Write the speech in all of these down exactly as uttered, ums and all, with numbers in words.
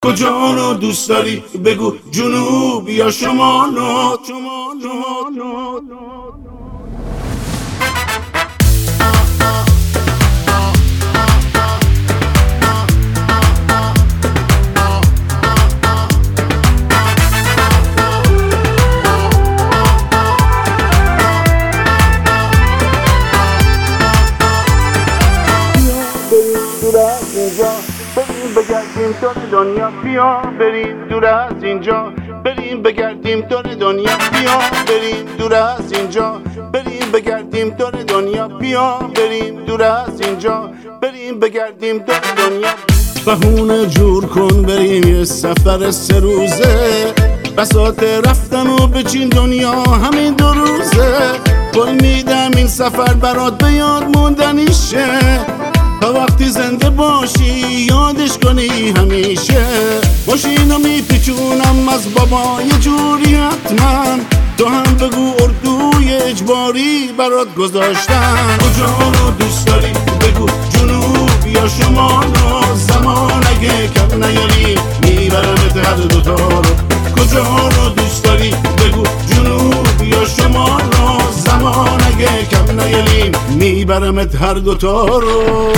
کجا رو دوست داری بگو، جنوب یا شمال؟ بریم بگردیم دور دنیا، بیا بریم دور از اینجا، بریم بگردیم دور دنیا، بیا بریم دور از اینجا، بریم بگردیم دور دنیا، بیا بریم دور از اینجا، بریم بگردیم دور دنیا. بهونه جور کن بریم یه سفر سه روزه، بساط رفتن و بچین دنیا همین دو روزه. قول میدم این سفر برات به یاد موندنیشه، تا وقتی زنده باشی یادش کنی همیشه. ماشینو میپیچونم از بابا یه جوری حتما، تو هم بگو اردوی اجباری برات گذاشتم. کجا رو دوست داری بگو، جنوب یا شمال؟ زمان اگه کم نیاری میبرمت هر دوتا رو. کجا رو دوست داری بگو، جنوب یا شمال؟ زمان اگه کم نیاری میبرمت هر دوتا رو.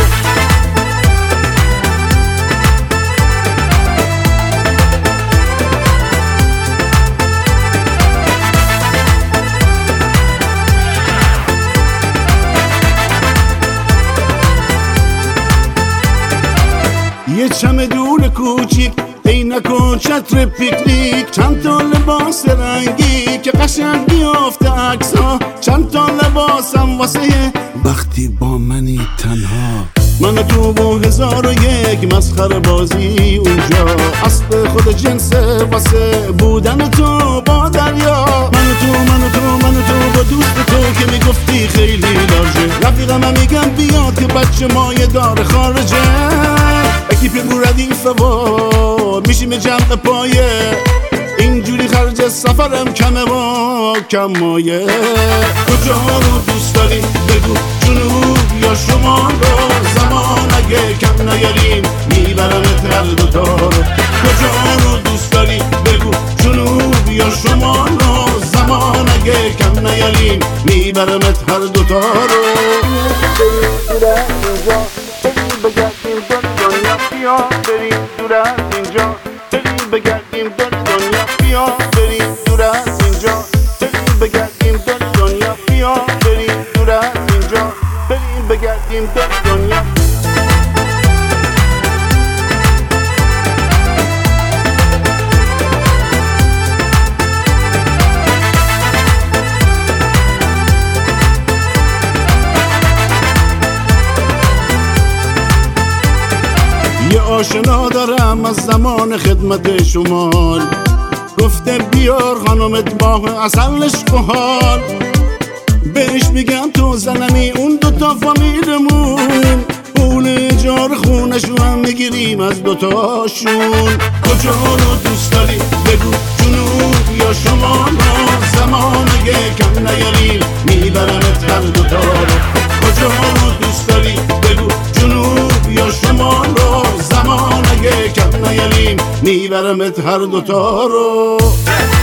یه چمدون کوچیک، عینک و چتر پیکنیک، چند تا لباس رنگی که قشنگ بیافته عکس‌ها، چند تا لباسم واسه وقتی با منی تنها. من و تو با هزار و یک مسخره بازی اونجا، اصل خود جنسه واسه بودن تو با دریا. من و تو من و تو من و تو با دوست تو که میگفتی خیلی لارژه، رفیقم هم میگم بیاد که بچه مایه دار خارجه. اکیپ ردیف و میشیم جمع پایه، اینجوری خرج سفرم کمه و کم مایه. کجا رو دوست داری بگو، جنوب یا شمال؟ زمان اگه کم نیاریم میبرمت هر دوتا رو. کجا رو دوست داری بگو، جنوب یا شمال؟ زمان اگه کم نیاریم میبرمت هر دوتا رو. بیا بریم دور از اینجا، بریم بگردیم دور دنیا، بیا بریم دور از اینجا، بریم بگردیم دور دنیا، بیا بریم دور از اینجا، بریم بگردیم دور دنیا. یه آشنا دارم از زمان خدمت شمال، گفته بیار خانمت ماه اصلش کهال. بهش میگم تو زنمی اون دوتا فامیلمون، پول اجار خونشون هم میگیریم از دوتاشون. کجا رو دوست داری بگو، جنوب یا شمال؟ زمان اگه کم نیاریم میبرمت هر دوتا رو. کجا رو دوست داری بگو، جنوب یا شمال؟ زمان اگه کم نیاریم میبرمت هر دوتا رو.